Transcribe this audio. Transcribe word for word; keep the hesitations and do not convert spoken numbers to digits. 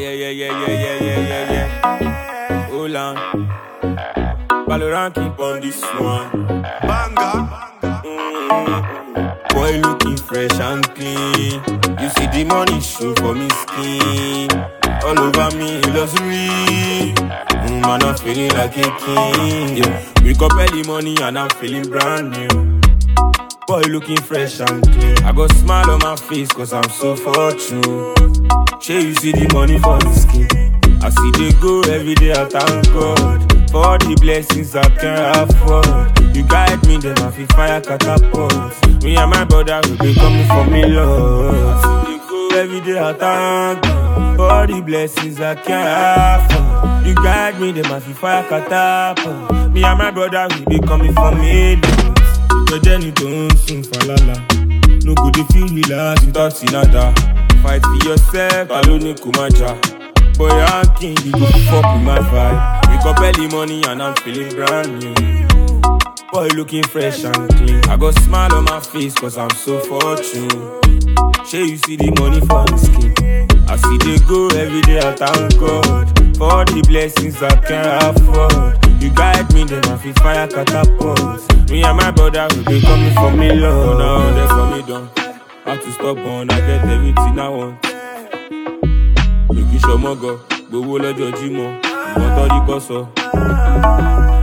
yeah, yeah, yeah, yeah, yeah, yeah, yeah, yeah. Hold on. Valorant keep on this one. Banger. Mm-hmm. Boy looking fresh and clean. You see the money show for me skin. All over me luxury. Mm, man, I'm feeling like a king. Yeah. Wake up early morning and I'm feeling brand new. Boy looking fresh and clean. I got smile on my face cause I'm so fortunate. Sure you see the money for the skin. I see they go every day, I thank God for all the blessings I can afford. You guide me, then I feel fire catapult. Me and my brother will be coming for me, Lord. I see they go every day, I thank God for all the blessings I can afford. You guide me, then I feel fire catapult. Me and my brother will be coming for me, Lord. Your journey don't soon falala. No good if you relax without sinada. Fight for yourself, alone kumaja. Boy, I'm king, you go fuck with my vibe. Wake up early morning and I'm feeling brand new. Boy, looking fresh and clean. I got smile on my face cause I'm so fortunate. Sure you see the money for the skin. I see they go every day, I thank God for all the blessings I can afford. You guide me, then I feel fire catapult. Me and my brother will be coming for me, Lord. Now they for me done. How to stop on, I get everything I want. You can show my go, but we'll let you know. What are you